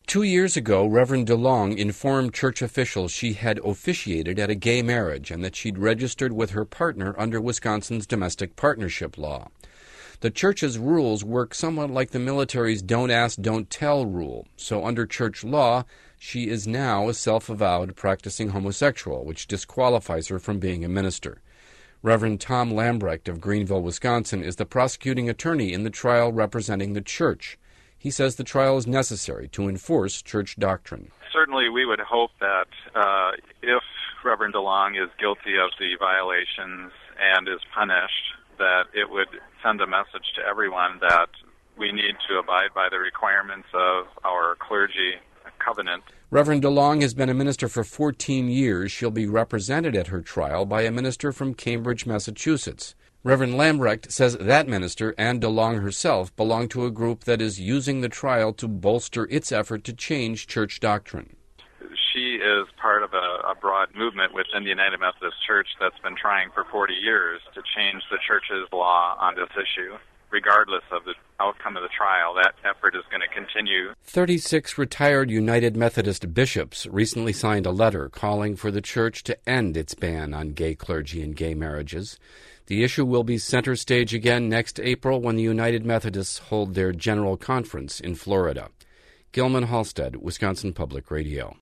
2 years ago, Reverend DeLong informed church officials she had officiated at a gay marriage and that she'd registered with her partner under Wisconsin's domestic partnership law. The church's rules work somewhat like the military's don't ask, don't tell rule. So under church law, she is now a self-avowed practicing homosexual, which disqualifies her from being a minister. Reverend Tom Lambrecht of Greenville, Wisconsin, is the prosecuting attorney in the trial representing the church. He says the trial is necessary to enforce church doctrine. Certainly we would hope that if Reverend DeLong is guilty of the violations and is punished, that it would send a message to everyone that we need to abide by the requirements of our clergy covenant. Reverend DeLong has been a minister for 14 years. She'll be represented at her trial by a minister from Cambridge, Massachusetts. Reverend Lambrecht says that minister and DeLong herself belong to a group that is using the trial to bolster its effort to change church doctrine. She is part of a broad movement within the United Methodist Church that's been trying for 40 years to change the church's law on this issue. Regardless of the outcome of the trial, that effort is going to continue. 36 retired United Methodist bishops recently signed a letter calling for the church to end its ban on gay clergy and gay marriages. The issue will be center stage again next April when the United Methodists hold their General Conference in Florida. Gilman Halstead, Wisconsin Public Radio.